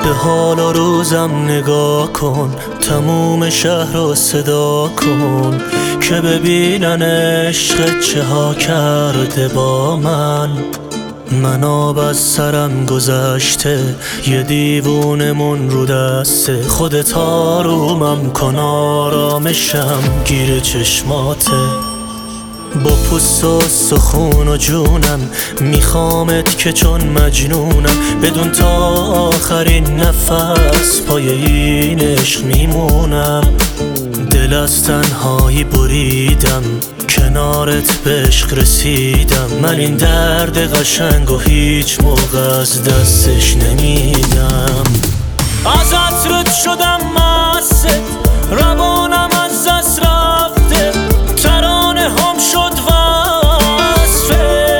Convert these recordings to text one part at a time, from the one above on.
به حال و روزم نگاه کن، تموم شهر رو صدا کن که ببینن عشق چه ها کرده با من. من آب از سرم گذشته، یه دیوونمون رو دسته. خودت آرومم کن، آرامشم گیر چشماته. با پوست و سخون و جونم میخوامت که چون مجنونم، بدون تا آخرین نفس پای این عشق میمونم. دل از تنهایی بریدم، کنارت به عشق رسیدم. من این درد قشنگ و هیچ موقع از دستش نمیدم. ازت رد شدم مست، روانم از دست رفته، ترانه هم شد وصفت.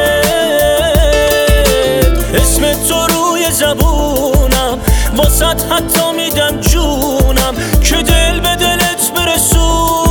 اسم تو روی زبونم، واسط حتی میدم جونم که دل به دلت برسونم.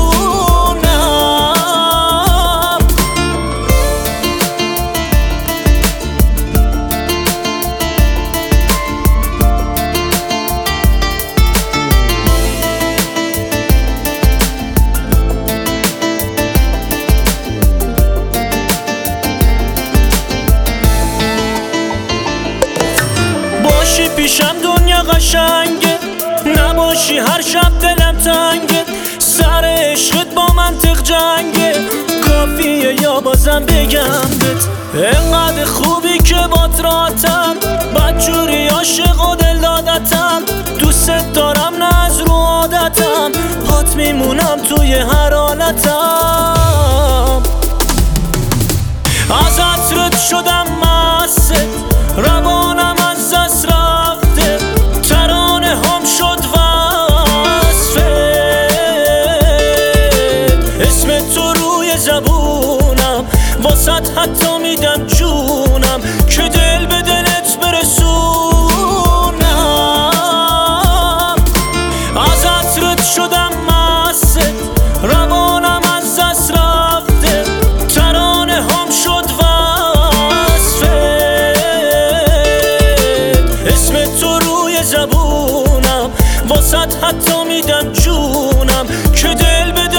باشی پیشم دنیا قشنگه، نباشی هر شب دلم تنگه. سر عشقت با منطق جنگه، کافیه یا بازم بگم بهت انقدر خوبی که بات راتم. بدجوری عاشق و دل دادتم، دوست دارم نه از رو عادتم. پات میمونم توی هر حالتم. ازت رد شدم مست، روانم از دست رفته، ترانه هم شد وصفت. اسم تو روی زبونم، واسط حتی میدم جونم که دل به دلت برسونم. ازت رد شدم مست، روانم از دست رفته، ترانه هم شد وصفت. اسم تو روی زبونم، واسط حتی میدم جونم که دل به